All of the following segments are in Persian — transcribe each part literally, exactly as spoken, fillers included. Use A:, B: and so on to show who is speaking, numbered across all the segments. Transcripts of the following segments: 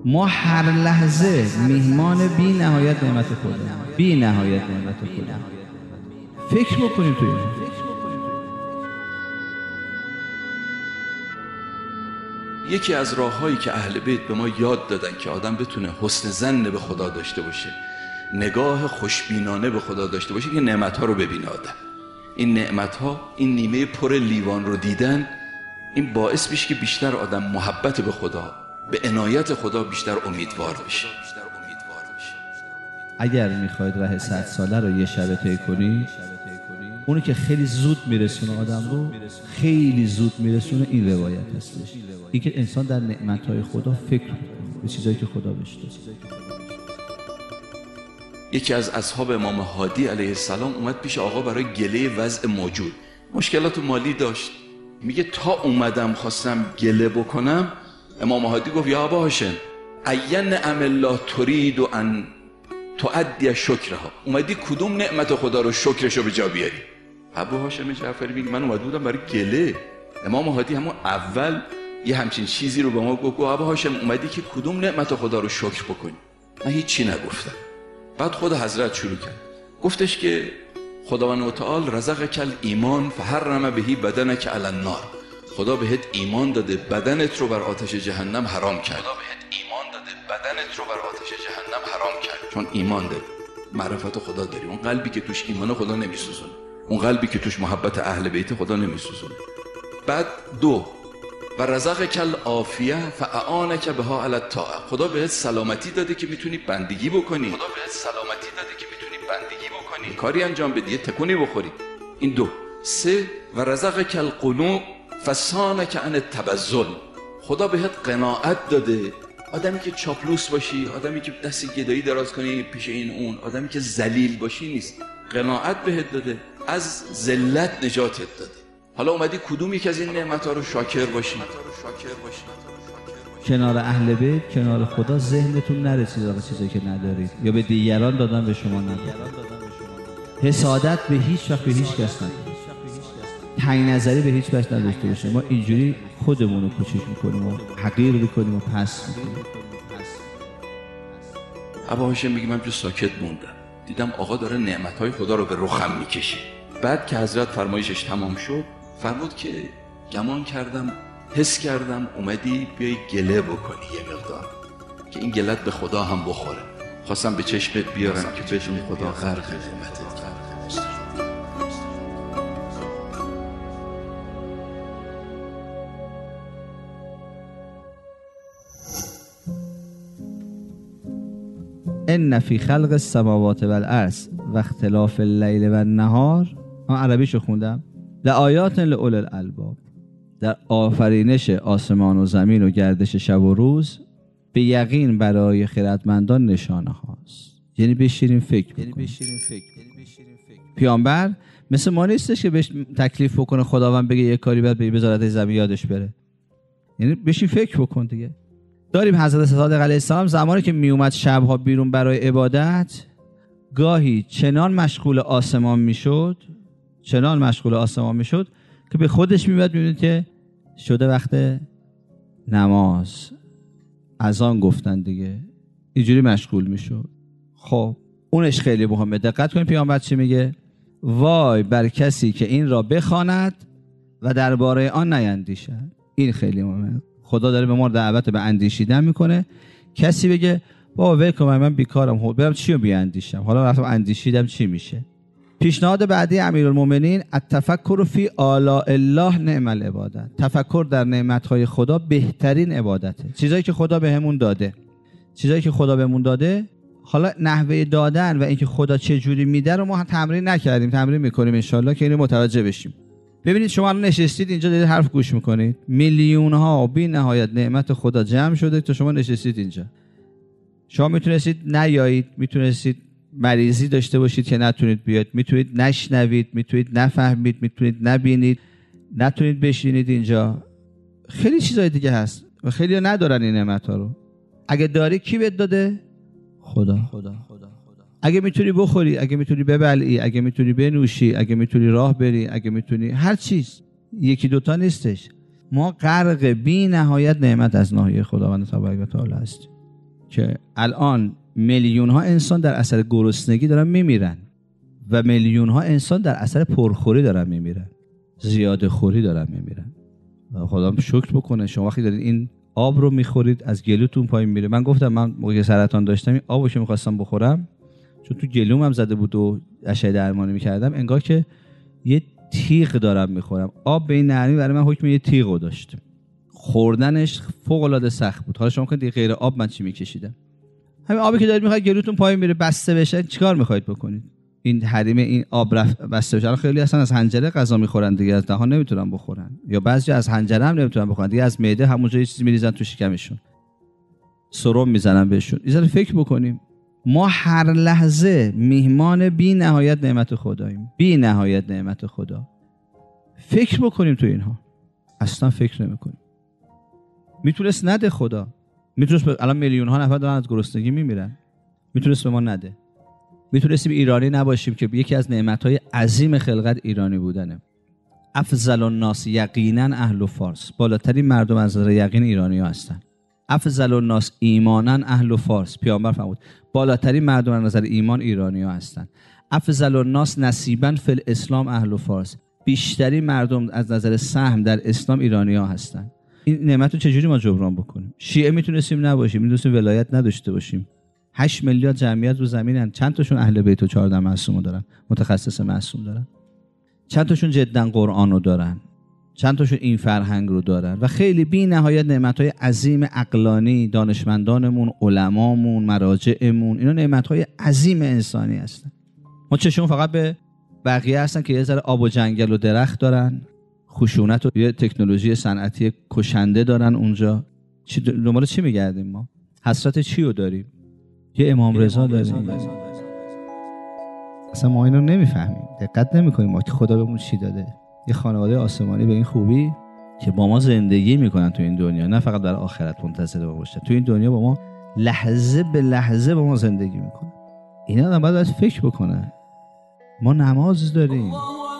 A: ما هر لحظه میهمان بی نهایت نعمت خودم، بی نهایت نعمت خودم. فکر بکنیم توی این.
B: یکی از راه‌هایی که اهل بیت به ما یاد دادن که آدم بتونه حسن ظن به خدا داشته باشه، نگاه خوشبینانه به خدا داشته باشه، که نعمت‌ها رو ببینه آدم. این نعمت‌ها، این نیمه پر لیوان رو دیدن، این باعث میشه که بیشتر آدم محبت به خدا، به عنایت خدا بیشتر امیدوار بشه.
A: اگر میخواید راه صد ساله رو یه شبه طی کنی، اونی که خیلی زود میرسونه آدم رو، خیلی زود میرسونه، این روایت هستش. این که انسان در نعمت‌های خدا فکر کنه، به چیزایی که خدا بهش داده.
B: یکی از اصحاب امام هادی علیه السلام اومد پیش آقا برای گله وضع موجود. مشکلات مالی داشت. میگه تا اومدم خواستم گله بکنم، امام هادی گفت یا ابا هاشم این نعم الله ترید و ان تؤدی شکرها. اومدی کدوم نعمت خدا رو شکرشو به جا بیاری؟ ابو هاشم جعفری میگه من اومده بودم برای گله. امام هادی همون اول یه همچین چیزی رو به ما گفت، ابو هاشم اومدی که کدوم نعمت خدا رو شکر بکنی؟ من هیچی نگفتم. بعد خود حضرت شروع کرد، گفتش که خداوند متعال رزقک الایمان فحرم بهی بدنک علی النار. خدا بهت ایمان داده، بدنت رو بر آتش جهنم حرام کرد. خدا بهت ایمان داده، بدنت رو بر آتش جهنم حرام کرد. چون ایمان داری، معرفت خدا داری، اون قلبی که توش ایمان خدا نمیسوزونه، اون قلبی که توش محبت اهل بیت خدا نمیسوزونه. بعد دو، و رزقک العافیه فاعانک بها علی الطاعه. خدا بهت سلامتی داده که میتونی بندگی بکنی. خدا بهت سلامتی داده که میتونی بندگی بکنی، کاری انجام بدی، تکونی بخوری. این دو. سه، و رزقک القنوع فصانک عن التبذل. خدا بهت قناعت داده، آدمی که چاپلوس باشی، آدمی که دست گدایی دراز کنی پیش این اون، آدمی که ذلیل باشی نیست. قناعت بهت داده، از ذلت نجاتت داده. حالا اومدی کدوم یک از این نعمت‌ها رو شاکر باشی؟
A: کنار اهل بیت، کنار خدا ذهنتون نرسید آقا چیزایی که ندارید یا به دیگران دادن به شما ندارید. حسادت به هیچ وقت به هیچ کس ندید. تنگ نظری به هیچ وجه نداشته باشه. ما اینجوری خودمون رو کوچیک میکنیم و حقیر میکنیم و پس میکنیم.
B: ابا هاشم میگه من جو ساکت موندم، دیدم آقا داره نعمت‌های خدا رو به رخم میکشه. بعد که حضرت فرمایشش تمام شد، فرمود که گمان کردم، حس کردم اومدی بیای گله بکنی یه مقدار، که این گلت به خدا هم بخوره. خواستم به چشمت بیارم که بدون خدا غرق نعمتت غرق.
A: ان فی خلق السماوات والارض و اختلاف اللیل و النهار، من عربیشو خوندم، لآیات لأولی الالباب، در آفرینش آسمان و زمین و گردش شب و روز به یقین برای خردمندان نشانه هاست. یعنی بشینیم فکر بکنیم. پیامبر مثل ما نیستش که بهش تکلیف بکنه خداوند بگه یه کاری بعد به وزارت زمین یادش بره. یعنی بشین فکر بکن دیگه. داریم حضرت صادق علیه السلام زمانی که می اومد شبها بیرون برای عبادت، گاهی چنان مشغول آسمان میشد، چنان مشغول آسمان میشد که به خودش میاد میبینید که شده وقت نماز، اذان گفتن دیگه، اینجوری مشغول میشد. خب اونش خیلی مهمه. دقت کنید پیامبر چی میگه؟ وای بر کسی که این را بخواند و درباره آن نیندیشد. این خیلی مهمه. خدا داره به ما دعوت به اندیشیدن میکنه. کسی بگه بابا ول کن من بیکارم، برم چی رو بیاندیشم، حالا رفتم اندیشیدم چی میشه؟ پیشنهاد بعدی امیرالمومنین التفکر فی آلاء الله نعم العبادت. تفکر در نعمتهای خدا بهترین عبادته. چیزایی که خدا بهمون داده، چیزایی که خدا بهمون داده، حالا نحوه دادن و اینکه خدا چه جوری میده رو ما تمرین نکردیم، تمرین میکنیم ان شاءالله که اینو متوجه بشیم. ببینید شما الان نشستید اینجا دارید حرف گوش میکنید، میلیون ها بی نهایت نعمت خدا جمع شده تا شما نشستید اینجا. شما میتونستید نیایید، میتونستید مریضی داشته باشید که نتونید بیاید، میتونید نشنوید، میتونید نفهمید، میتونید نبینید، نتونید بشینید اینجا. خیلی چیزای دیگه هست و خیلی ها ندارن این نعمت ها رو. اگه داری کی بهت داده؟ خدا. خدا. اگه میتونی بخوری، اگه میتونی ببلعی، اگه میتونی بنوشی، اگه میتونی راه بری، اگه میتونی هر چیز، یکی دوتا نیستش. ما غرق بی نهایت نعمت از ناحیه خداوند تبارک و تعالی هستیم. که الان میلیون ها انسان در اثر گرسنگی دارن میمیرن و میلیون ها انسان در اثر پرخوری دارن میمیرن، زیاده خوری دارن میمیرن. خدا شکر بکنه شما وقتی دارید این آب رو میخورید از گلوتون پایین میره. من گفتم من موقع سرطان داشتم این آبو که میخواستم بخورم چون تو گلوم هم زده بود و اشعه درمانی میکردم انگار که یه تیغ دارم میخورم. آب به این نرمی برای من حکم یه تیغو داشت، خوردنش فوق العاده سخت بود. حالا شما که دیگه غیر آب من چی میکشیدم؟ همین آبی که دارید میخواید گلوتون پایین میره بسته بشه چیکار میخواید بکنید؟ این حریم این آب رفت بسته بشه. خیلی اصلا از حنجره غذا میخورن دیگه، از دهان نمیتونن بخورن، یا بعضی از حنجره هم نمیتونن بخورن دیگه، از معده همونجا یه چیزی میریزن تو شکمشون، سرم میزنن بهشون. اینا فکر بکنیم ما هر لحظه میهمان بی نهایت نعمت خداییم، بی نهایت نعمت خدا. فکر بکنیم تو اینها، اصلا فکر نمیکنیم. میتونست نده خدا، میتونست ب... الان میلیون ها نفر دارن از گرسنگی میمیرن، میتونست به ما نده. میتونستیم ایرانی نباشیم که یکی از نعمت‌های عظیم خلقت ایرانی بودنه. افضل الناس یقینا اهل فارس، بالاترین مردم از نظر یقین ایرانی‌ها هستن. افضل الناس ایمانا اهل فارس، پیامبر فرمود بالاترین مردم از نظر ایمان ایرانی‌ها هستن. افضل الناس نصیبا فی الاسلام اهل فارس، بیشترین مردم از نظر سهم در اسلام ایرانی‌ها هستن. این نعمت رو چجوری ما جبران بکنیم؟ شیعه میتونستیم نباشیم، میتونستیم ولایت نداشته باشیم. هشت میلیارد جمعیت رو زمینن، چند تاشون اهل بیت و چهارده معصوم دارن، متخصص معصوم دارن؟ چند تاشون جدا قرآن رو دارن؟ چند تاشون این فرهنگ رو دارن؟ و خیلی بی نهایت نعمت‌های عظیم عقلانی، دانشمندانمون، علمامون، مراجعمون، اینا نعمت‌های عظیم انسانی هستن. ما چشمون فقط به بقیه هستن که یه ذره آب و جنگل و درخت دارن، خشونت و یه تکنولوژی صنعتی کشنده دارن اونجا. چی دنبال چی میگردیم ما؟ حسرت چی رو داریم؟ یه امام رضا داریم. اصلا ما اینو نمیفهمیم، دقت نمی‌کنیم ما که خدا بهمون چی داده. یه خانواده آسمانی به این خوبی که با ما زندگی میکنن تو این دنیا، نه فقط در آخرت منتظر ما باشن، تو این دنیا با ما لحظه به لحظه با ما زندگی میکنن. اینا آدم باید فکر بکنه. ما نماز داریم،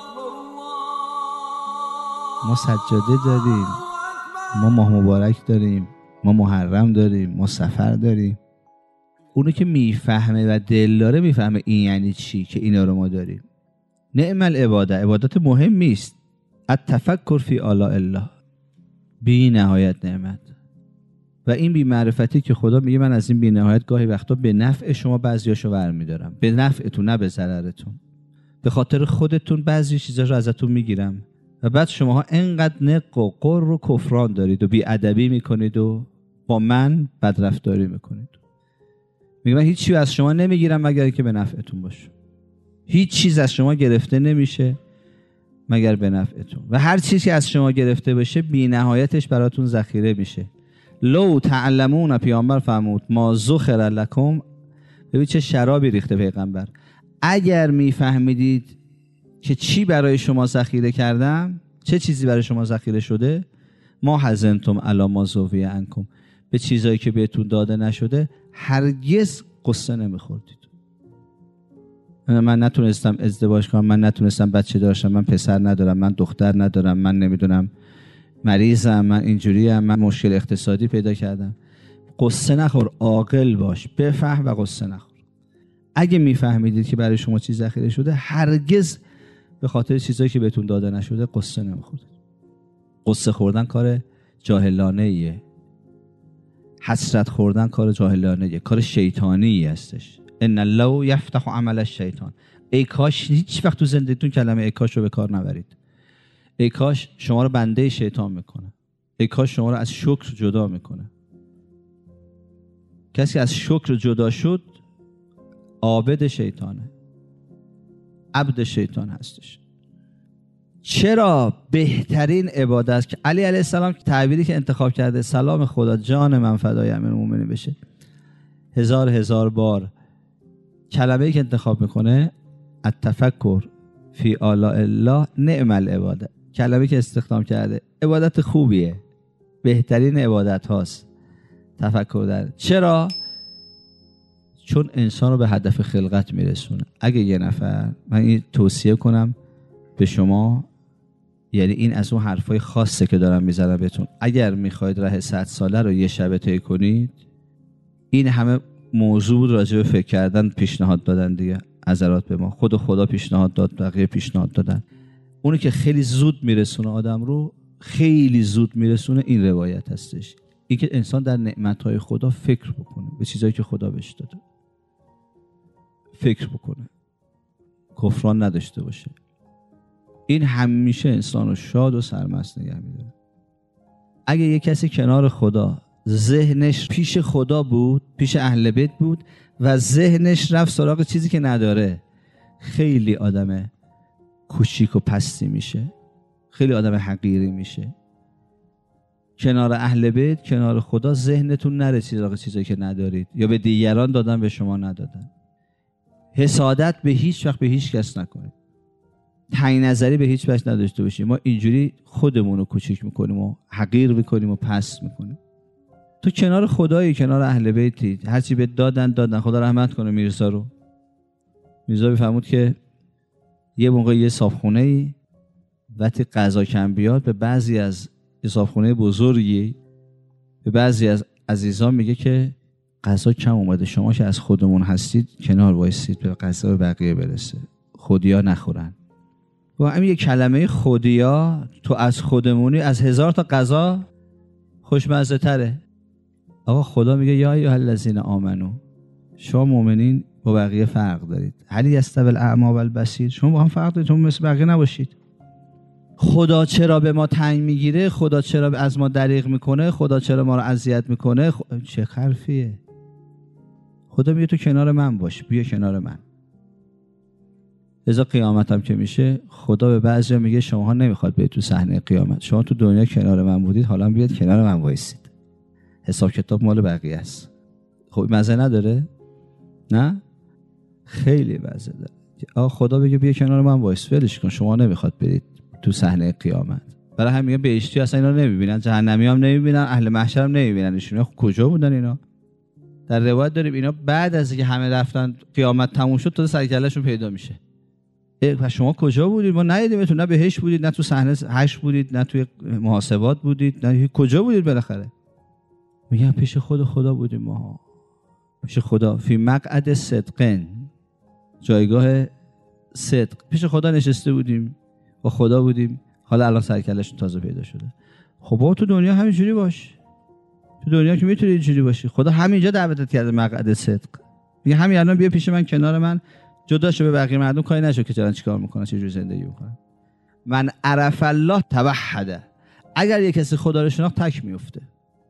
A: ما سجاده داریم، ما ماه مبارک داریم، ما محرم داریم، ما سفر داریم. اونو که میفهمه و دل داره میفهمه این یعنی چی که اینا رو ما داریم. نعم العباده، عبادت مهمی است. التفکر فی آلاء الله، بی نهایت نعمت. و این بی معرفتی که خدا میگه من از این بی نهایت گاهی وقتا به نفع شما بعضیاشو برمیدارم، به نفعتون نه به ضررتون. به خاطر خودتون بعضی چیزا رو ازتون میگیرم و بعد شماها انقدر نق و قر و کفران دارید و بی ادبی میکنید و با من بدرفتاری میکنید. میگه من هیچ چیزی از شما نمیگیرم مگر اینکه به نفعتون باشه. هیچ چیز از شما گرفته نمیشه مگر به نفعتون، و هر چیزی که از شما گرفته بشه بی نهایتش براتون ذخیره میشه. لو تعلمون، پیامبر فرمود ما ذخر لکم. ببین چه شرابی ریخته پیغمبر. اگر میفهمیدید که چی برای شما ذخیره کردم، چه چیزی برای شما ذخیره شده، ما حزنتم علی ما ذوی عنکم، به چیزایی که بهتون داده نشده هرگز قصه نمیخوردید. من نتونستم ازدواج کنم، من نتونستم بچه داشتم، من پسر ندارم، من دختر ندارم، من نمیدونم مریضم، من اینجوریم، من مشکل اقتصادی پیدا کردم. قصه نخور، عاقل باش، بفهم و قصه نخور. اگه میفهمیدید که برای شما چیز ذخیره شده هرگز به خاطر چیزایی که بهتون داده نشده قصه نمیخورید. قصه خوردن کار جاهلانه ایه، حسرت خوردن کار جاهلانه ایه، کار شیطانی هستش. ان الله یفتح عمل الشیطان. ای کاش هیچ وقت تو زندگیتون کلمه ای کاش رو به کار نبرید. ای کاش شما رو بنده شیطان میکنه. ای کاش شما رو از شکر جدا میکنه. کسی از شکر جدا شد عابد شیطانه، عبد شیطان هستش. چرا بهترین عبادت است که علی علیه السلام تعبیری که انتخاب کرده، سلام خدا جان من فدای امیرالمومنین بشه، هزار هزار بار کلمه‌ای که انتخاب میکنه التفکر فی آلاء الله نعم العباده، کلمه‌ای که استخدام کرده عبادت خوبیه، بهترین عبادت هاست تفکر در. چرا؟ چون انسان رو به هدف خلقت میرسونه. اگه یه نفر، من این توصیه کنم به شما، یعنی این از اون حرفای خاصه که دارم میزنم بهتون، اگر میخواید راه صد ساله رو یه شبه طی کنید، این همه موضوع بود راجع به فکر کردن، پیشنهاد دادن دیگه. حضرات به ما خود خدا پیشنهاد داد، بقیه پیشنهاد دادن. اونی که خیلی زود میرسونه آدم رو، خیلی زود میرسونه، این روایت هستش. این که انسان در نعمتهای خدا فکر بکنه، به چیزایی که خدا بهش داده فکر بکنه، کفران نداشته باشه. این همیشه انسان رو شاد و سرمست نگه میداره. اگه یه کسی کنار خدا ذهنش پیش خدا بود، پیش اهل بیت بود و ذهنش رفت سراغ چیزی که نداره، خیلی آدم کوچیک و پستی میشه، خیلی آدم حقیری میشه. کنار اهل بیت، کنار خدا، ذهنتون نره سراغ چیزایی که ندارید یا به دیگران دادن به شما ندادن. حسادت به هیچ وقت به هیچ کس نکنید. تعیین نظری به هیچ وجه نداشته باشیم. ما اینجوری خودمون رو کوچیک میکنیم و حقیر میکنیم و پست میکنیم. تو کنار خدایی، کنار اهل بیتی، هرچی به دادن دادن. خدا رحمت کنه میرزا رو. میرزا بفرمود که یه موقع یه صابخونه ای وقتی غذا کم بیاد، به بعضی از صابخونه بزرگی، به بعضی از عزیزان میگه که غذا کم اومده، شما که از خودمون هستید کنار وایسید به غذا بقیه برسه، خودیا نخورن. و همین یک کلمه خودیا، تو از خودمونی، از هزار تا غذا خوشمزه تره. آقا خدا میگه یا ایها الذین آمنو، شما مؤمنین با بقیه فرق دارید. هل یستوی الاعمی والبصیر، شما با هم فرق دارید، شما مثل بقیه نباشید. خدا چرا به ما تنگ میگیره؟ خدا چرا از ما دریغ میکنه؟ خدا چرا ما رو اذیت میکنه؟ خ... چه حرفیه؟ خدا میگه تو کنار من باش، بیا کنار من. لذا قیامت هم که میشه، خدا به بعضیا میگه شماها نمیخواد برید تو صحنه قیامت، شما تو دنیا کنار من بودید، حالا بیاد کنار من وایسید، حساب کتاب مال بقیه است. خب مزه نداره؟ نه؟ خیلی مزه داره. آقا خدا بگه بیا کنار من وایس، ولش کن، شما نمیخواد برید تو صحنه قیامت. برای همین میگه بهشتی اصلا اینا نمیبینن، جهنمی هم نمیبینن، اهل محشر هم نمیبینن. ایشون کجا بودن اینا؟ در روایت داریم اینا بعد از اینکه همه رفتن قیامت تموم شد تا سرکلهشون پیدا میشه. پس شما کجا بودید؟ ما ندیدیمتون، نه بهشت بودید، نه تو صحنه حشر بودید، نه توی محاسبات بودید، نه کجا بودید بالاخره؟ میگن پیش خود خدا بودیم ما، پیش خدا، فی مقعد صدقن، جایگاه صدق، پیش خدا نشسته بودیم، با خدا بودیم. حالا الان سرکلهشون تازه پیدا شده. خب با تو دنیا همینجوری باش، تو دنیا که میتونی اینجوری باشی. خدا همینجا دعوتت کرده مقعد صدق، میگه همین الان بیا پیش من، کنار من، جدا شو، به بقیه مردم کاری نشو که چرا چیکار میکنن، چه جوری زندگی میکنن. من عرف الله توحده، اگر یک کسی خدا رو شناخت تک میفته.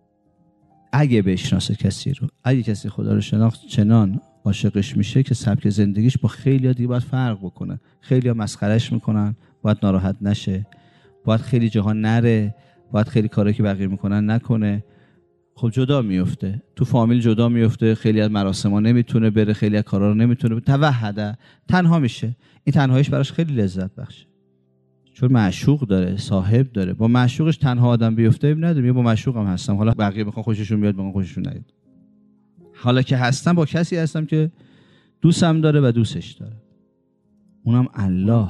A: اگه بشناسه کسی رو، اگه کسی خدا رو شناخت چنان عاشقش میشه که سبک زندگیش با خیلی‌ها دیگه باید فرق بکنه. خیلی‌ها مسخرهش میکنن، باید ناراحت نشه، باید خیلی جاها نره، باید خیلی کارهایی که بقیه میکنن نکنه. خب جدا میفته، تو فامیل جدا میفته، خیلی از مراسم‌ها نمیتونه بره، خیلی از کارا رو نمیتونه، توحده، تنها میشه. این تنهاییش براش خیلی لذت بخشه، چون معشوق داره، صاحب داره. با معشوقش تنها آدم بیفته نداره، میگه با معشوقم هستم، حالا بقیه میخوان خوششون بیاد، بخوان خوششون نیاد. حالا که هستم با کسی هستم که دوستم داره و دوستش داره، اونم الله.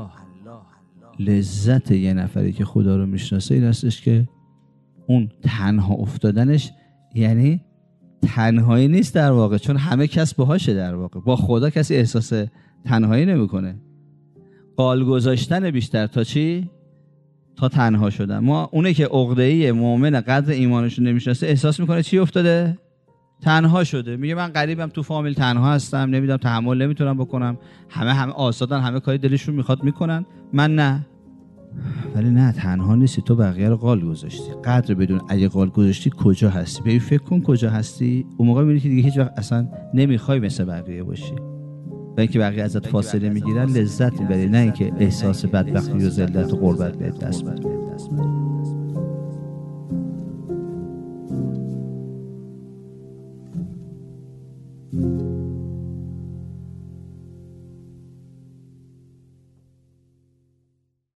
A: لذت یه نفری که خدا رو میشناسه این هستش که اون تنها افتادنش، یعنی تنهایی نیست در واقع، چون همه کس باهاشه در واقع. با خدا کسی احساس تنهایی نمیکنه. قال گذاشتن بیشتر تا چی؟ تا تنها شدن. ما اونه که عقده‌ای مؤمن قدر ایمانش رو نمیشناسه احساس میکنه چی افتاده؟ تنها شده. میگه من غریبم، تو فامیل تنها هستم، نمیدونم، تحمل نمیتونم بکنم، همه همه آزادن، همه کاری دلشون میخواد میکنن، من نه. ولی نه، تنها نیستی، تو بقیه رو قال گذاشتی. قدر بدون اگه قال گذاشتی کجا هستی، ببین فکر کن کجا هستی. اون موقع میبینی که دیگه هیچ وقت اصلا نمیخوای مثل بقیه باشی، و اینکه بقیه ازت فاصله میگیرن لذت میبری، نه اینکه احساس بدبختی و ذلت و غربت بهت دست بده.